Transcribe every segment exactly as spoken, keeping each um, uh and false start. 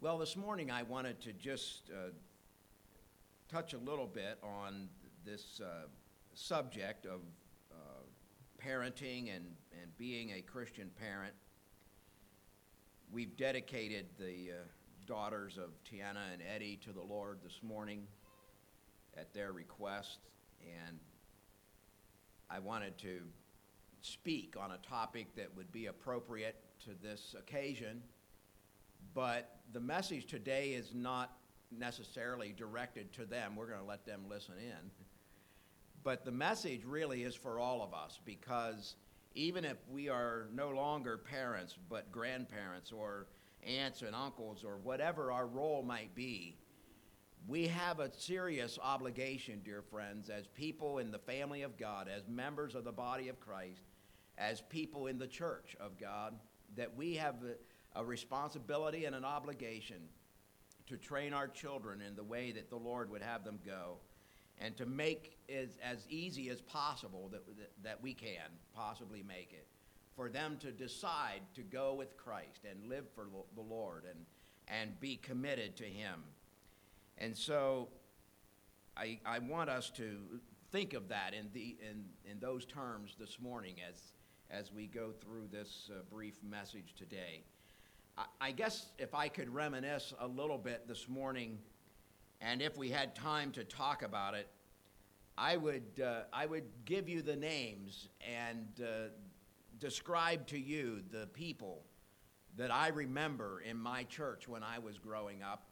Well, this morning I wanted to just uh, touch a little bit on this uh, subject of uh, parenting and, and being a Christian parent. We've dedicated the uh, daughters of Tiana and Eddie to the Lord this morning at their request, and I wanted to speak on a topic that would be appropriate to this occasion. But the message today is not necessarily directed to them. We're going to let them listen in. But the message really is for all of us, because even if we are no longer parents but grandparents or aunts and uncles or whatever our role might be, we have a serious obligation, dear friends, as people in the family of God, as members of the body of Christ, as people in the church of God, that we have a a responsibility and an obligation to train our children in the way that the Lord would have them go, and to make it as easy as possible that, that we can possibly make it for them to decide to go with Christ and live for the Lord and, and be committed to Him. And so I, I want us to think of that in, the, in, in those terms this morning as, as we go through this uh, brief message today. I guess if I could reminisce a little bit this morning, and if we had time to talk about it, I would uh, I would give you the names and uh, describe to you the people that I remember in my church when I was growing up.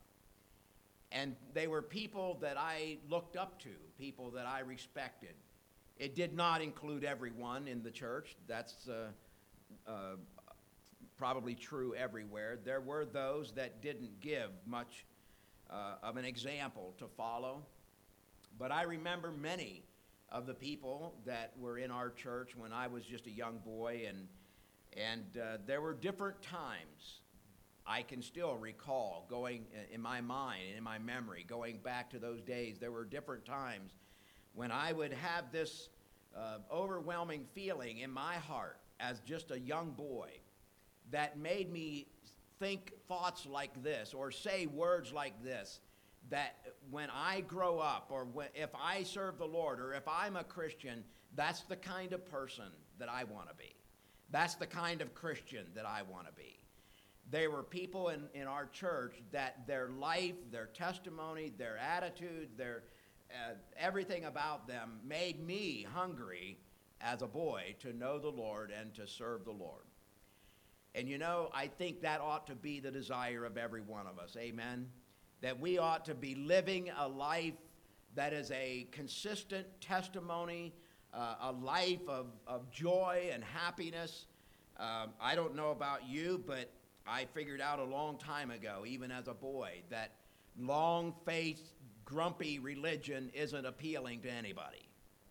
And they were people that I looked up to, people that I respected. It did not include everyone in the church. That's uh, uh, probably true everywhere. There were those that didn't give much uh, of an example to follow. But I remember many of the people that were in our church when I was just a young boy, and and uh, there were different times I can still recall going in my mind and in my memory, going back to those days. There were different times when I would have this uh, overwhelming feeling in my heart as just a young boy that made me think thoughts like this or say words like this, that when I grow up or when, if I serve the Lord or if I'm a Christian, that's the kind of person that I want to be. That's the kind of Christian that I want to be. There were people in, in our church that their life, their testimony, their attitude, their uh, everything about them made me hungry as a boy to know the Lord and to serve the Lord. And you know, I think that ought to be the desire of every one of us, amen? That we ought to be living a life that is a consistent testimony, uh, a life of, of joy and happiness. Um, I don't know about you, but I figured out a long time ago, even as a boy, that long-faced, grumpy religion isn't appealing to anybody.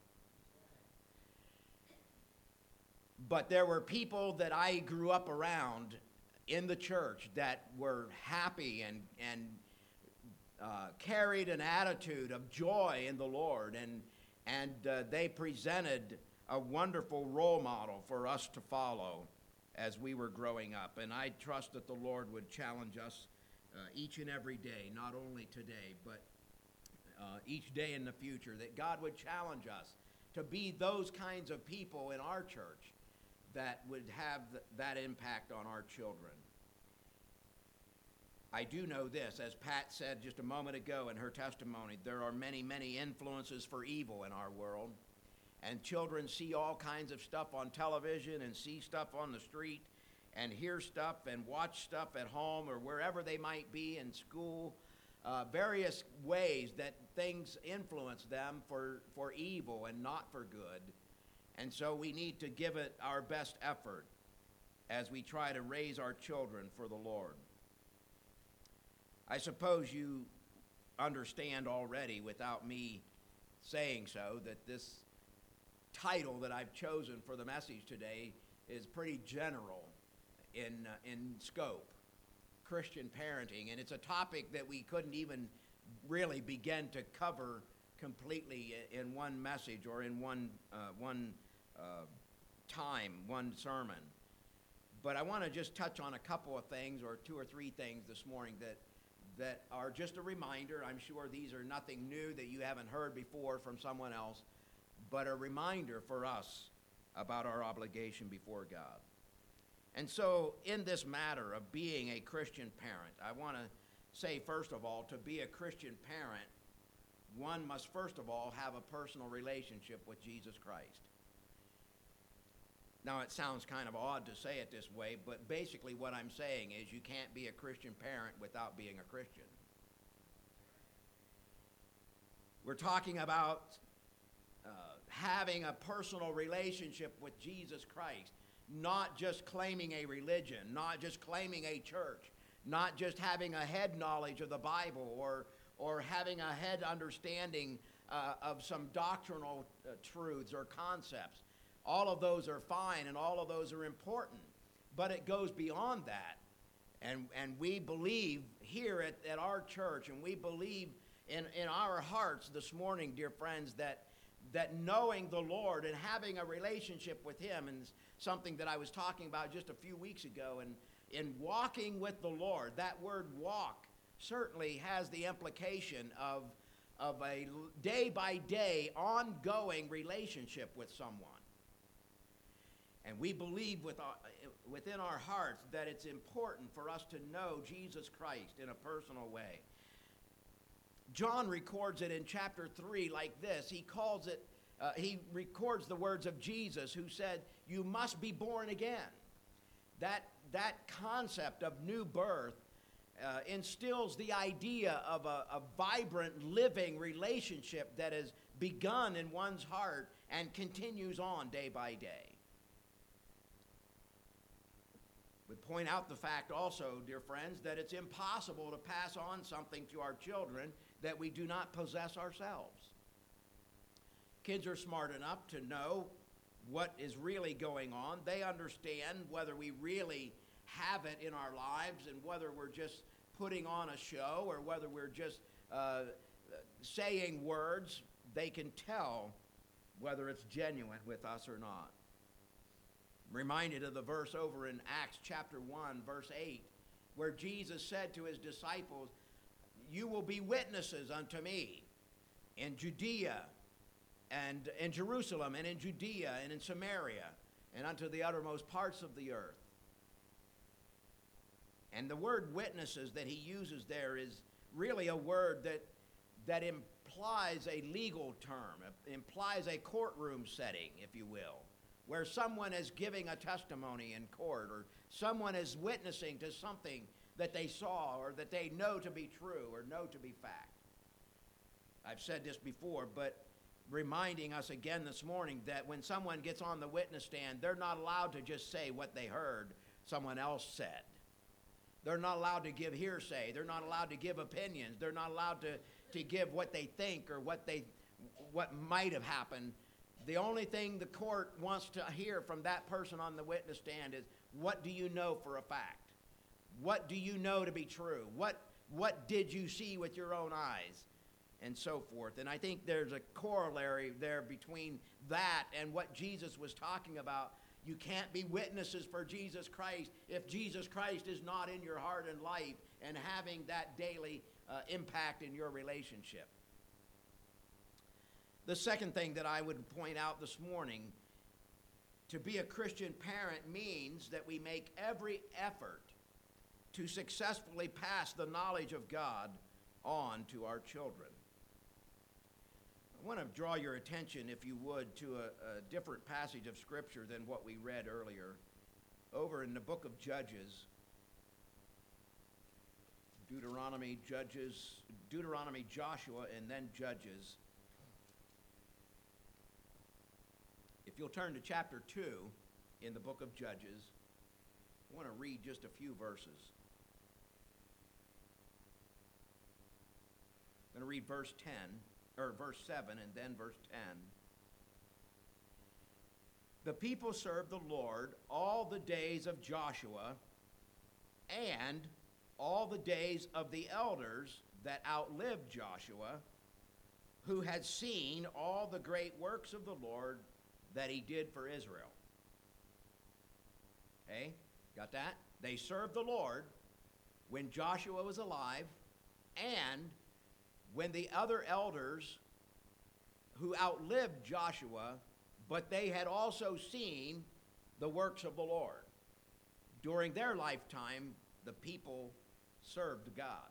But there were people that I grew up around in the church that were happy and, and uh, carried an attitude of joy in the Lord, and, and uh, they presented a wonderful role model for us to follow as we were growing up. And I trust that the Lord would challenge us uh, each and every day, not only today, but uh, each day in the future, that God would challenge us to be those kinds of people in our church that would have th- that impact on our children. I do know this, as Pat said just a moment ago in her testimony, there are many, many influences for evil in our world. And children see all kinds of stuff on television and see stuff on the street and hear stuff and watch stuff at home or wherever they might be in school, uh, various ways that things influence them for, for evil and not for good. And so we need to give it our best effort as we try to raise our children for the Lord. I suppose you understand already, without me saying so, that this title that I've chosen for the message today is pretty general in, uh, in scope, Christian parenting. And it's a topic that we couldn't even really begin to cover completely in one message or in one uh, one uh, time, one sermon. But I want to just touch on a couple of things, or two or three things this morning that that are just a reminder. I'm sure these are nothing new that you haven't heard before from someone else, but a reminder for us about our obligation before God. And so in this matter of being a Christian parent, I want to say, first of all, to be a Christian parent, one must first of all have a personal relationship with Jesus Christ. Now, it sounds kind of odd to say it this way, but basically what I'm saying is you can't be a Christian parent without being a Christian. We're talking about uh, having a personal relationship with Jesus Christ, not just claiming a religion, not just claiming a church, not just having a head knowledge of the Bible or, or having a head understanding uh, of some doctrinal uh, truths or concepts. All of those are fine and all of those are important, but it goes beyond that. And, and we believe here at, at our church, and we believe in, in our hearts this morning, dear friends, that, that knowing the Lord and having a relationship with Him, and something that I was talking about just a few weeks ago, and in walking with the Lord, that word walk certainly has the implication of, of a day-by-day ongoing relationship with someone. And we believe with our, within our hearts that it's important for us to know Jesus Christ in a personal way. John records it in chapter three like this. He calls it, uh, he records the words of Jesus who said, "You must be born again." That, that concept of new birth uh, instills the idea of a, a vibrant, living relationship that has begun in one's heart and continues on day by day. Would point out the fact also, dear friends, that it's impossible to pass on something to our children that we do not possess ourselves. Kids are smart enough to know what is really going on. They understand whether we really have it in our lives and whether we're just putting on a show or whether we're just uh, saying words. They can tell whether it's genuine with us or not. I'm reminded of the verse over in Acts chapter one, verse eight, where Jesus said to his disciples, "You will be witnesses unto me in Judea and in Jerusalem and in Judea and in Samaria and unto the uttermost parts of the earth." And the word witnesses that he uses there is really a word that, that implies a legal term, it implies a courtroom setting, if you will, where someone is giving a testimony in court or someone is witnessing to something that they saw or that they know to be true or know to be fact. I've said this before, but reminding us again this morning that when someone gets on the witness stand, they're not allowed to just say what they heard someone else said. They're not allowed to give hearsay. They're not allowed to give opinions. They're not allowed to, to give what they think or what they what might have happened. The only thing the court wants to hear from that person on the witness stand is, what do you know for a fact? What do you know to be true? What, what did you see with your own eyes? And so forth. And I think there's a corollary there between that and what Jesus was talking about. You can't be witnesses for Jesus Christ if Jesus Christ is not in your heart and life and having that daily uh, impact in your relationship. The second thing that I would point out this morning, to be a Christian parent means that we make every effort to successfully pass the knowledge of God on to our children. I want to draw your attention, if you would, to a, a different passage of Scripture than what we read earlier. Over in the book of Judges, Deuteronomy, Judges, Deuteronomy, Joshua, and then Judges. If you'll turn to chapter two in the book of Judges, I want to read just a few verses. I'm going to read verse ten, or verse seven, and then verse ten. The people served the Lord all the days of Joshua and all the days of the elders that outlived Joshua, who had seen all the great works of the Lord that he did for Israel. Okay? Got that? They served the Lord when Joshua was alive and when the other elders who outlived Joshua, but they had also seen the works of the Lord. During their lifetime, the people served God.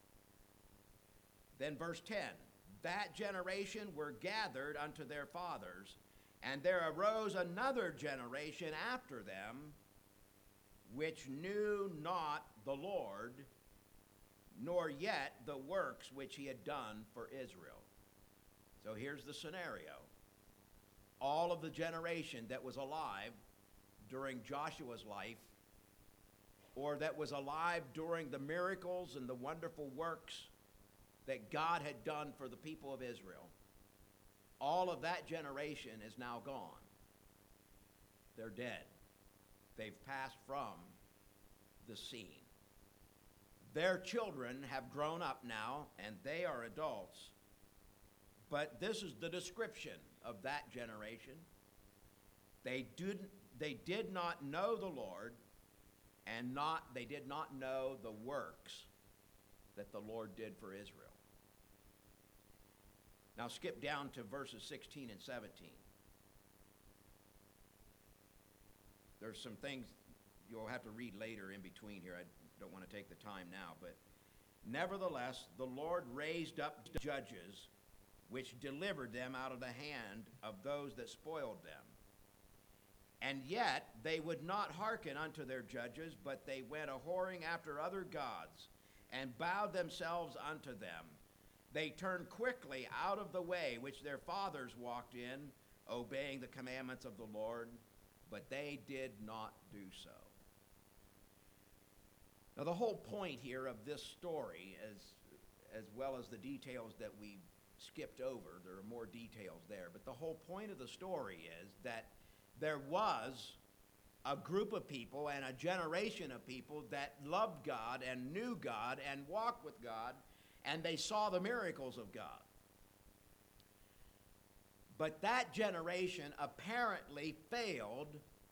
Then verse ten, that generation were gathered unto their fathers, and there arose another generation after them, which knew not the Lord, nor yet the works which he had done for Israel. So here's the scenario. All of the generation that was alive during Joshua's life, or that was alive during the miracles and the wonderful works that God had done for the people of Israel, all of that generation is now gone. They're dead. They've passed from the scene. Their children have grown up now, and they are adults. But this is the description of that generation. They didn't, they did not know the Lord, and not they did not know the works that the Lord did for Israel. Now skip down to verses sixteen and seventeen. There's some things you'll have to read later in between here. I don't want to take the time now, but nevertheless, the Lord raised up judges which delivered them out of the hand of those that spoiled them. And yet they would not hearken unto their judges, but they went a-whoring after other gods, and bowed themselves unto them. They turned quickly out of the way which their fathers walked in, obeying the commandments of the Lord, but they did not do so. Now the whole point here of this story, as, as well as the details that we skipped over, there are more details there, but the whole point of the story is that there was a group of people and a generation of people that loved God and knew God and walked with God, and they saw the miracles of God. But that generation apparently failed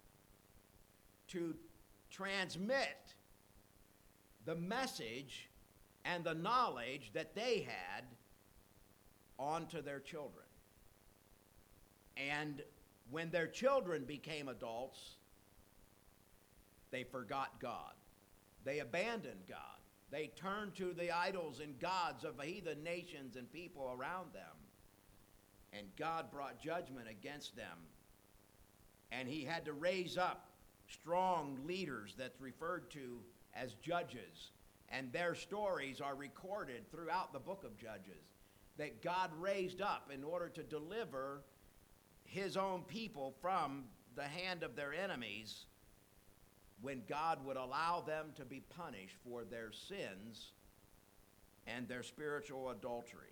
to transmit the message and the knowledge that they had onto their children. And when their children became adults, they forgot God. They abandoned God. They turned to the idols and gods of heathen nations and people around them. And God brought judgment against them. And he had to raise up strong leaders that's referred to as judges. And their stories are recorded throughout the book of Judges, that God raised up in order to deliver his own people from the hand of their enemies when God would allow them to be punished for their sins and their spiritual adultery.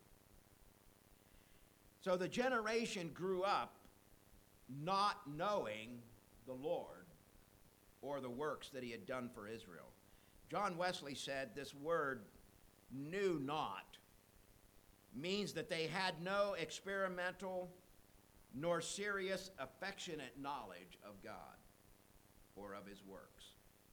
So the generation grew up not knowing the Lord or the works that he had done for Israel. John Wesley said this word, knew not, means that they had no experimental nor serious affectionate knowledge of God or of his works.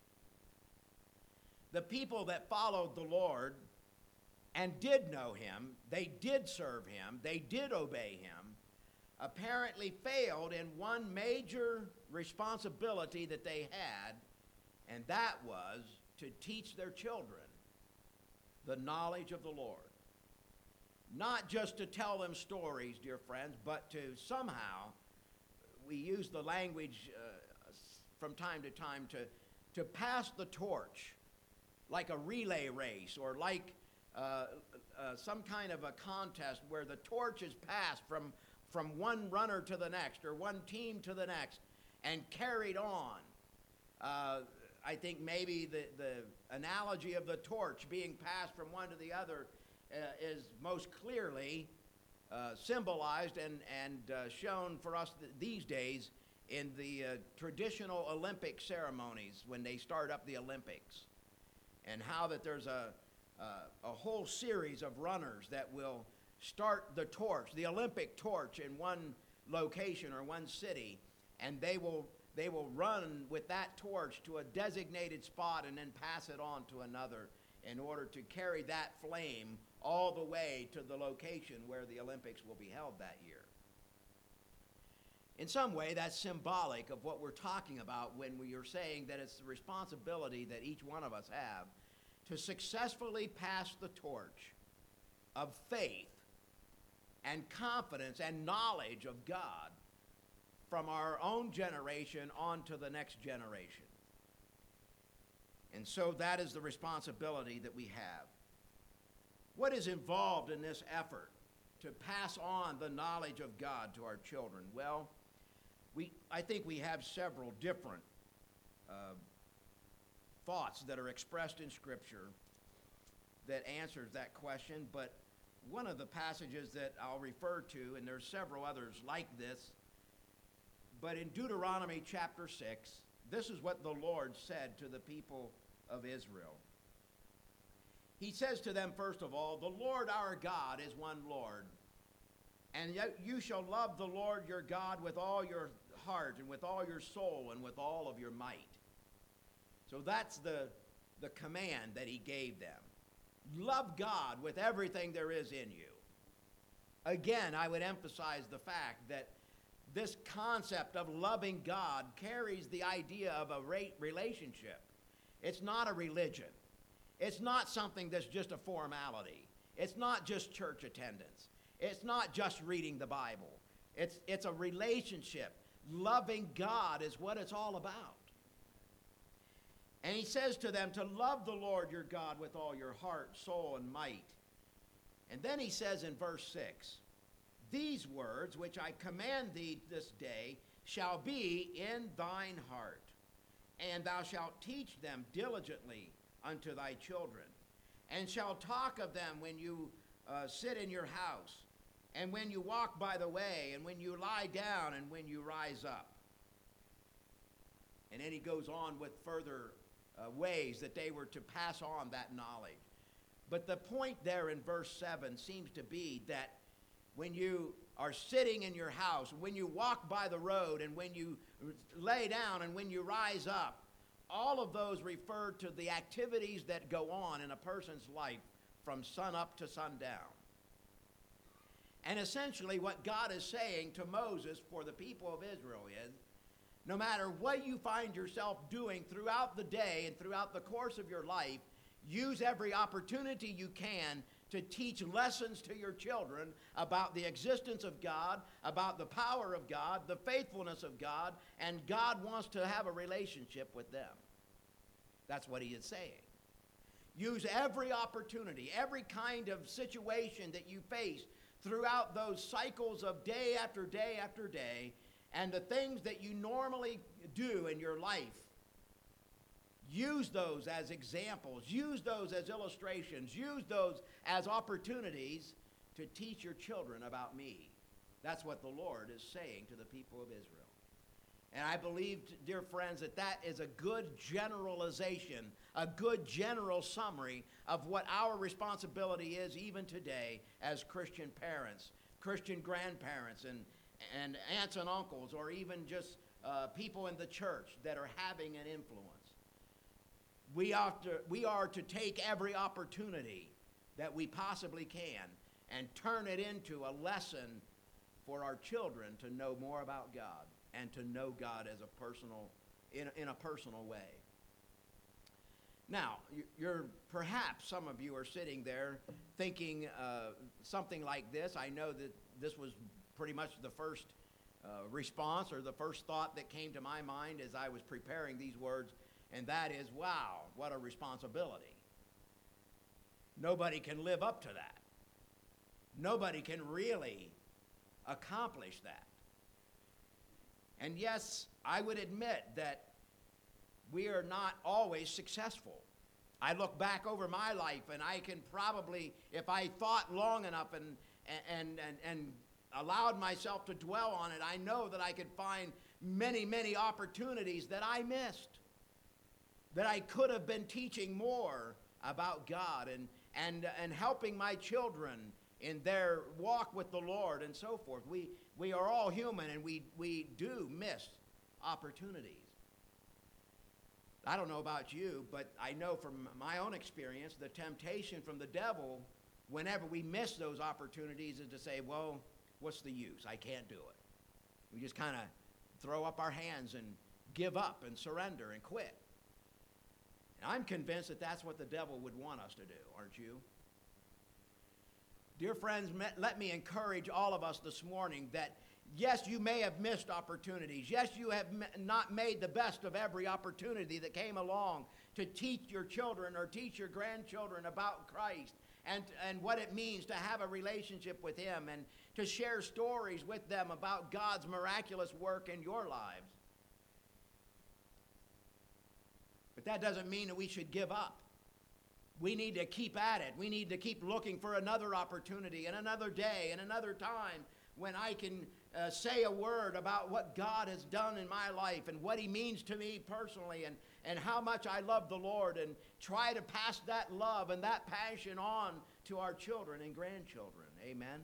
The people that followed the Lord and did know him, they did serve him, they did obey him, apparently failed in one major responsibility that they had, and that was to teach their children the knowledge of the Lord. Not just to tell them stories, dear friends, but to somehow, we use the language uh, from time to time to, to pass the torch, like a relay race or like uh, uh, some kind of a contest where the torch is passed from, from one runner to the next or one team to the next and carried on. Uh, I think maybe the, the analogy of the torch being passed from one to the other uh, is most clearly uh, symbolized and, and uh, shown for us th- these days in the uh, traditional Olympic ceremonies when they start up the Olympics, and how that there's a, uh, a whole series of runners that will start the torch, the Olympic torch, in one location or one city, and they will they will run with that torch to a designated spot and then pass it on to another in order to carry that flame all the way to the location where the Olympics will be held that year. In some way, that's symbolic of what we're talking about when we are saying that it's the responsibility that each one of us have to successfully pass the torch of faith and confidence and knowledge of God from our own generation on to the next generation. And so that is the responsibility that we have. What is involved in this effort to pass on the knowledge of God to our children? Well, we, I think we have several different uh, thoughts that are expressed in Scripture that answers that question, but one of the passages that I'll refer to, and there's several others like this, but in Deuteronomy chapter six, this is what the Lord said to the people of Israel. He says to them, first of all, the Lord our God is one Lord, and you shall love the Lord your God with all your heart and with all your soul and with all of your might. So that's the, the command that he gave them. Love God with everything there is in you. Again, I would emphasize the fact that this concept of loving God carries the idea of a relationship. It's not a religion. It's not something that's just a formality. It's not just church attendance. It's not just reading the Bible. It's, it's a relationship. Loving God is what it's all about. And he says to them to love the Lord your God with all your heart, soul, and might. And then he says in verse six, these words which I command thee this day shall be in thine heart, and thou shalt teach them diligently unto thy children, and shalt talk of them when you uh, sit in your house, and when you walk by the way, and when you lie down, and when you rise up. And then he goes on with further uh, ways that they were to pass on that knowledge. But the point there in verse seven seems to be that when you are sitting in your house, when you walk by the road, and when you lay down, and when you rise up, all of those refer to the activities that go on in a person's life from sun up to sundown. And essentially what God is saying to Moses for the people of Israel is, no matter what you find yourself doing throughout the day and throughout the course of your life, use every opportunity you can to teach lessons to your children about the existence of God, about the power of God, the faithfulness of God, and God wants to have a relationship with them. That's what he is saying. Use every opportunity, every kind of situation that you face throughout those cycles of day after day after day, and the things that you normally do in your life. Use those as examples. Use those as illustrations. Use those as opportunities to teach your children about me. That's what the Lord is saying to the people of Israel. And I believe, dear friends, that that is a good generalization, a good general summary of what our responsibility is even today as Christian parents, Christian grandparents, and, and aunts and uncles, or even just uh, people in the church that are having an influence. We are, to, we are to take every opportunity that we possibly can and turn it into a lesson for our children to know more about God and to know God as a personal, in, in a personal way. Now, you're perhaps some of you are sitting there thinking uh, something like this. I know that this was pretty much the first uh, response or the first thought that came to my mind as I was preparing these words. And that is, wow, what a responsibility. Nobody can live up to that. Nobody can really accomplish that. And yes, I would admit that we are not always successful. I look back over my life and I can probably, if I thought long enough and, and, and, and allowed myself to dwell on it, I know that I could find many, many opportunities that I missed. That I could have been teaching more about God and, and, and helping my children in their walk with the Lord and so forth. We, we are all human, and we, we do miss opportunities. I don't know about you, but I know from my own experience, the temptation from the devil, whenever we miss those opportunities, is to say, well, what's the use? I can't do it. We just kind of throw up our hands and give up and surrender and quit. And I'm convinced that that's what the devil would want us to do, aren't you? Dear friends, let me encourage all of us this morning that yes, you may have missed opportunities. Yes, you have not made the best of every opportunity that came along to teach your children or teach your grandchildren about Christ and, and what it means to have a relationship with Him and to share stories with them about God's miraculous work in your lives. But that doesn't mean that we should give up. We need to keep at it. We need to keep looking for another opportunity and another day and another time when I can uh, say a word about what God has done in my life and what He means to me personally and, and how much I love the Lord, and try to pass that love and that passion on to our children and grandchildren. Amen.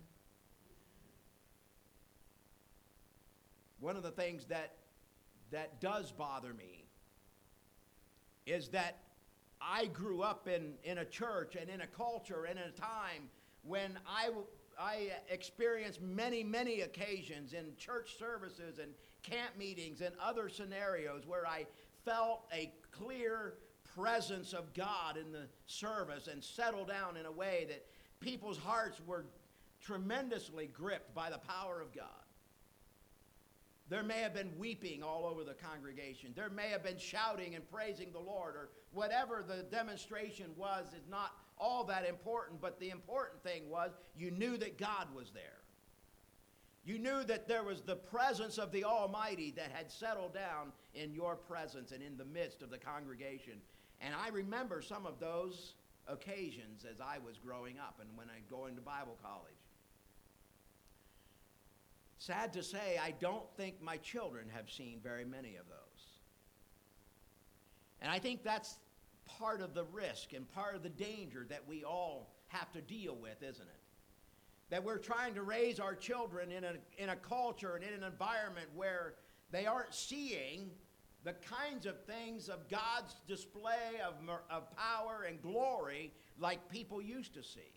One of the things that that does bother me is that I grew up in, in a church and in a culture and in a time when I, I experienced many, many occasions in church services and camp meetings and other scenarios where I felt a clear presence of God in the service and settled down in a way that people's hearts were tremendously gripped by the power of God. There may have been weeping all over the congregation. There may have been shouting and praising the Lord, or whatever the demonstration was is not all that important, but the important thing was you knew that God was there. You knew that there was the presence of the Almighty that had settled down in your presence and in the midst of the congregation. And I remember some of those occasions as I was growing up and when I go into Bible college. Sad to say, I don't think my children have seen very many of those. And I think that's part of the risk and part of the danger that we all have to deal with, isn't it? That we're trying to raise our children in a, in a culture and in an environment where they aren't seeing the kinds of things of God's display of, of power and glory like people used to see.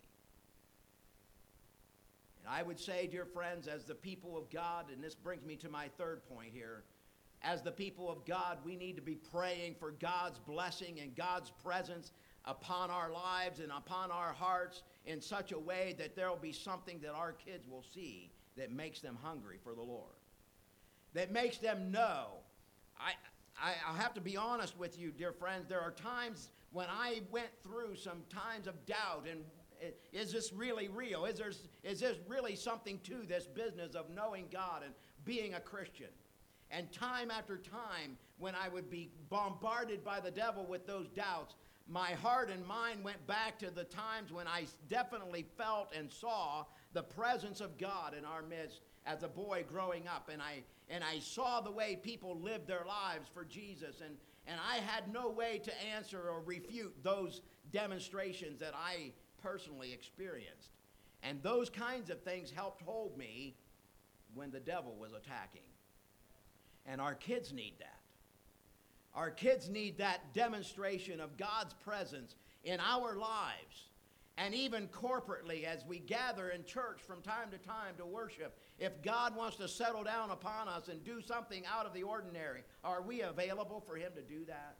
And I would say, dear friends, as the people of God, and this brings me to my third point here, as the people of God, we need to be praying for God's blessing and God's presence upon our lives and upon our hearts in such a way that there will be something that our kids will see that makes them hungry for the Lord, that makes them know. I, I, I'll have to be honest with you, dear friends, there are times when I went through some times of doubt and is this really real? Is, there, is this really something to this business of knowing God and being a Christian? And time after time, when I would be bombarded by the devil with those doubts, my heart and mind went back to the times when I definitely felt and saw the presence of God in our midst as a boy growing up. And I, and I saw the way people lived their lives for Jesus. And, and I had no way to answer or refute those demonstrations that I personally experienced. And those kinds of things helped hold me when the devil was attacking. And our kids need that. Our kids need that demonstration of God's presence in our lives. And even corporately, as we gather in church from time to time to worship, if God wants to settle down upon us and do something out of the ordinary, are we available for Him to do that?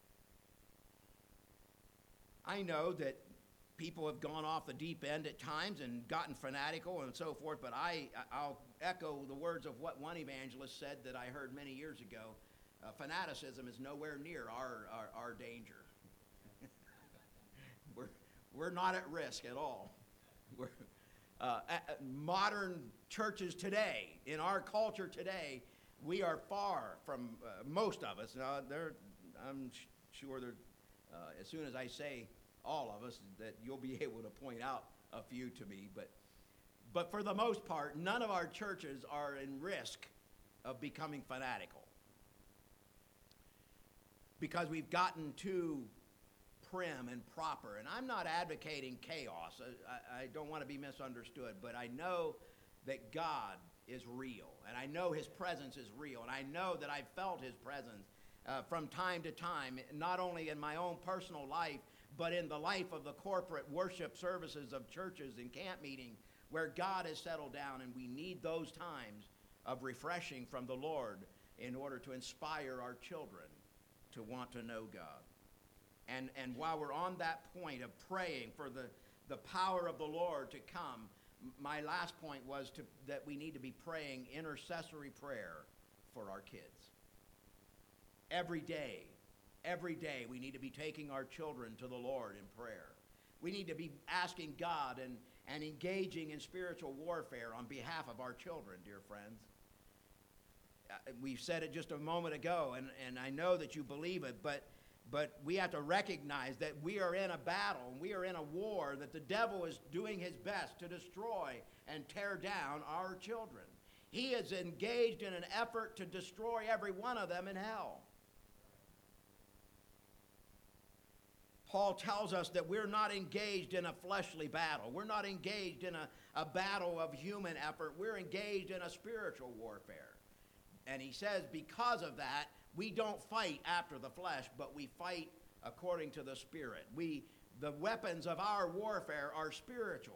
I know that people have gone off the deep end at times and gotten fanatical and so forth, but I, I'll echo the words of what one evangelist said that I heard many years ago. Uh, fanaticism is nowhere near our, our, our danger. we're, we're not at risk at all. We're, uh, at modern churches today, in our culture today, we are far from uh, most of us. Uh, I'm sh- sure that uh, as soon as I say all of us, that you'll be able to point out a few to me. But, but for the most part, none of our churches are in risk of becoming fanatical, because we've gotten too prim and proper. And I'm not advocating chaos. I, I, I don't want to be misunderstood, but I know that God is real, and I know his presence is real, and I know that I've felt his presence uh, from time to time, not only in my own personal life, but in the life of the corporate worship services of churches and camp meeting, where God has settled down, and we need those times of refreshing from the Lord in order to inspire our children to want to know God. And, and while we're on that point of praying for the, the power of the Lord to come, my last point was to, that we need to be praying intercessory prayer for our kids. Every day, every day we need to be taking our children to the Lord in prayer. We need to be asking God and, and engaging in spiritual warfare on behalf of our children, dear friends. Uh, we said it just a moment ago, and, and I know that you believe it, but But we have to recognize that we are in a battle, and we are in a war, that the devil is doing his best to destroy and tear down our children. He is engaged in an effort to destroy every one of them in hell. Paul tells us that we're not engaged in a fleshly battle. We're not engaged in a, a battle of human effort. We're engaged in a spiritual warfare. And he says because of that, we don't fight after the flesh, but we fight according to the Spirit. We, the weapons of our warfare are spiritual.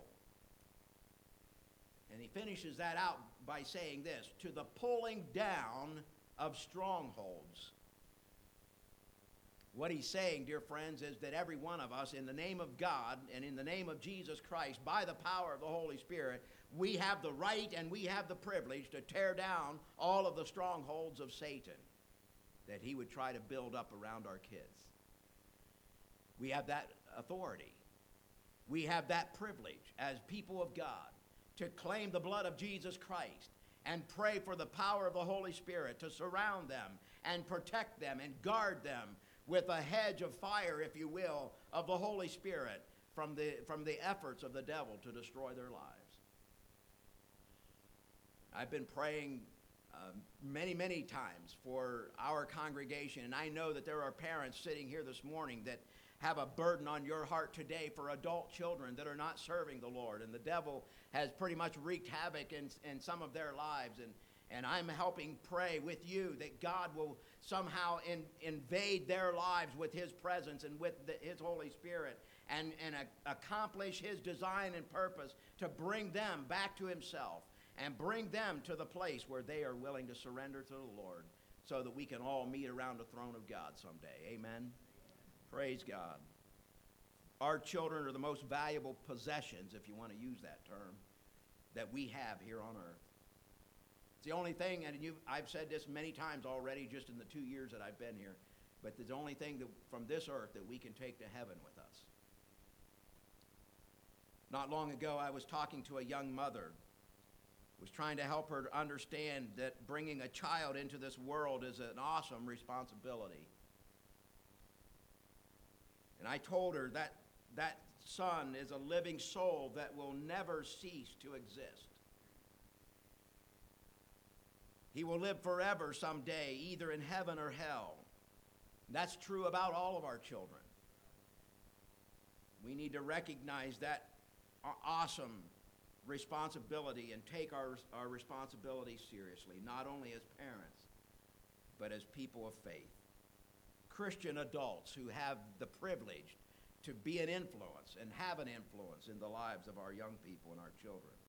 And he finishes that out by saying this, to the pulling down of strongholds. What he's saying, dear friends, is that every one of us, in the name of God and in the name of Jesus Christ, by the power of the Holy Spirit, we have the right and we have the privilege to tear down all of the strongholds of Satan that he would try to build up around our kids. We have that authority. We have that privilege as people of God to claim the blood of Jesus Christ and pray for the power of the Holy Spirit to surround them and protect them and guard them with a hedge of fire, if you will, of the Holy Spirit from the, from the efforts of the devil to destroy their lives. I've been praying Um, many, many times for our congregation, and I know that there are parents sitting here this morning that have a burden on your heart today for adult children that are not serving the Lord, and the devil has pretty much wreaked havoc in, in some of their lives, and, and I'm helping pray with you that God will somehow in, invade their lives with his presence and with the, his Holy Spirit and, and a, accomplish his design and purpose to bring them back to himself and bring them to the place where they are willing to surrender to the Lord so that we can all meet around the throne of God someday. Amen? Praise God. Our children are the most valuable possessions, if you want to use that term, that we have here on earth. It's the only thing, and you've, I've said this many times already just in the two years that I've been here, but it's the only thing that, from this earth that we can take to heaven with us. Not long ago, I was talking to a young mother, was trying to help her to understand that bringing a child into this world is an awesome responsibility. And I told her that that son is a living soul that will never cease to exist. He will live forever someday, either in heaven or hell. That's true about all of our children. We need to recognize that awesome responsibility and take our, our responsibility seriously, not only as parents, but as people of faith. Christian adults who have the privilege to be an influence and have an influence in the lives of our young people and our children.